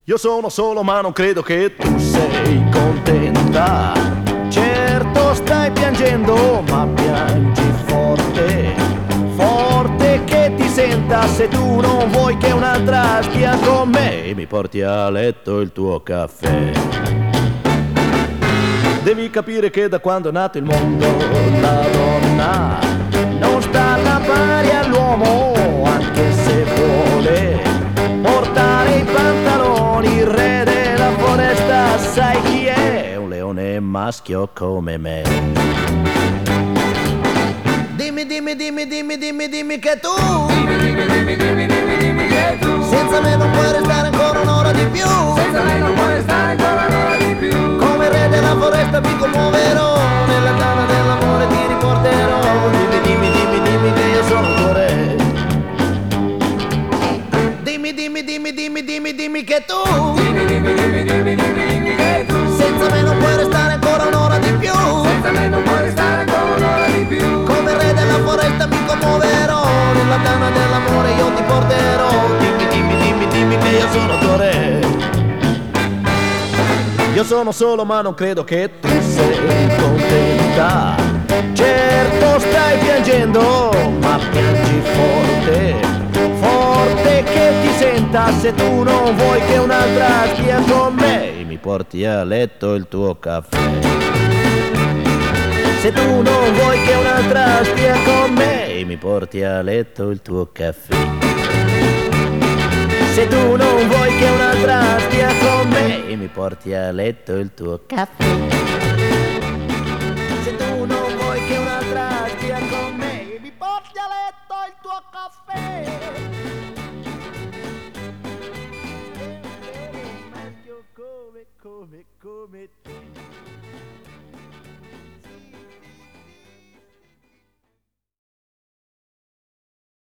Io sono solo ma non credo che tu sei contenta. Certo stai piangendo ma piangi forte, forte che ti senta. Se tu non vuoi che un'altra stia con me e mi porti a letto il tuo caffè. Devi capire che da quando è nato il mondo la donna non sta alla pari all'uomo, anche se vuole portare i pantaloni. Il re della foresta sai chi è? Un leone maschio come me. Dimmi, dimmi, dimmi, dimmi, dimmi, dimmi che tu senza me non puoi restare ancora un'ora di più. Senza me non puoi restare ancora un'ora di più. Come il re della foresta mi commuoverò, nella tana dell'amore ti riporterò. Dimmi, dimmi, dimmi, dimmi che io sono il tuo re. Dimmi, dimmi, dimmi, dimmi, dimmi, dimmi che tu Dimmi, dimmi, dimmi, dimmi, dimmi, dimmi che tu senza me non puoi restare ancora un'ora di più. senza me non puoi restare ancora un'ora di più. Come il re della foresta mi commuoverò, nella tana dell'amore io ti porterò. Dimmi, dimmi, dimmi, dimmi che io sono il tuo re. Io sono solo ma non credo che tu sei contenta. Certo stai piangendo ma piangi forte, forte che ti senta. Se tu non vuoi che un'altra stia con me mi porti a letto il tuo caffè. Se tu non vuoi che un'altra stia con me mi porti a letto il tuo caffè. Se tu non vuoi che un'altra stia con me mi porti a letto il tuo caffè. Se tu non vuoi che un'altra stia con me mi porti a letto il tuo caffè. Maschio come te.